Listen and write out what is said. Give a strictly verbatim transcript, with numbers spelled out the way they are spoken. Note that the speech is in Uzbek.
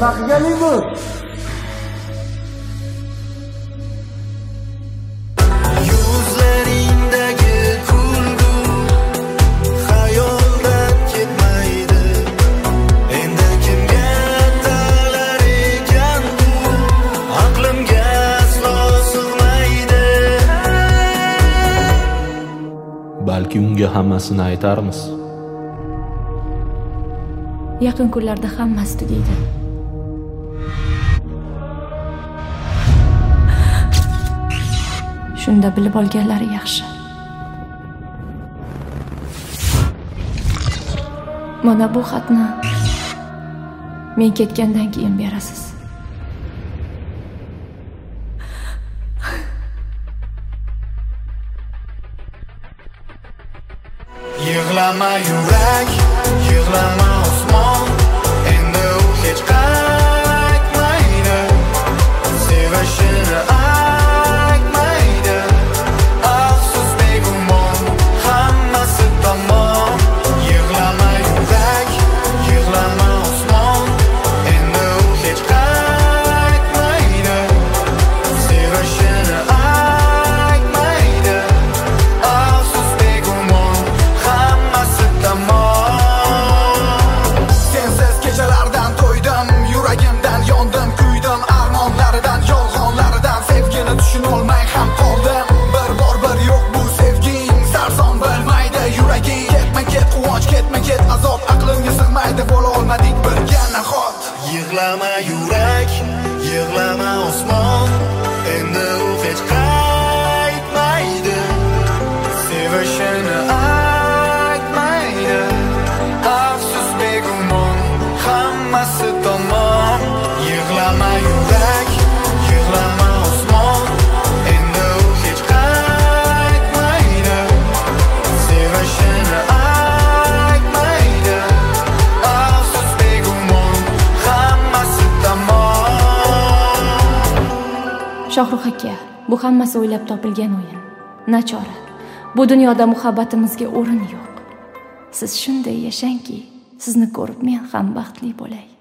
nima qilganing bu? Yuzlaringdagi kulgu xayoldan ketmaydi. Endi kimga talar ekan bu? Aqlimga aslo sig'maydi. Balki unga hammasini aytarmiz. Yaqin kunlarda hammasi tugaydi. Shunda bilib olganlari yaxshi. Mana bu xatni men ketgandan keyin berasiz. Yig'lama yurak, yig'lama osmon, endi u hech qaytmaydi. Sevishini aytmaydi. Afsus begumon, hammasi tamom. Yig'lama yurak, yig'lama osmon, endi u hech qaytmaydi. Sevishini aytmaydi. Afsus begumon, hammasi tamom. Sensiz kechalardan to'ydim, yuragimdan yondim, kuydim, armonlaridan, yolg'onlaridan, sevgini tushunolmay ham qoldim. Bir bor bir yo'q bu sevging, sarson bilmaydi yuraging. Ketma-ket quvonch, ketma-ket azob, aqlimga sig'maydi, bo'la olmadik birga nahot. Yig'lama yurak, yig'lama osmon, endi u hech qaytmaydi. Sevishini aytmaydi. Afsus begumon, hammasi tamom. Yig'lama yurak, yig'lama osmon, endi u hech qaytmaydi. Sevishini aytmaydi. Afsus begumon, hammasi tamom. Shohrux aka, bu hammasi o'ylab topilgan o'yin. Nachora. Bu dunyoda muhabbatimizga o'rin yo'q. Siz shunday yashangki, sizni ko'rib men ham baxtli bo'lay.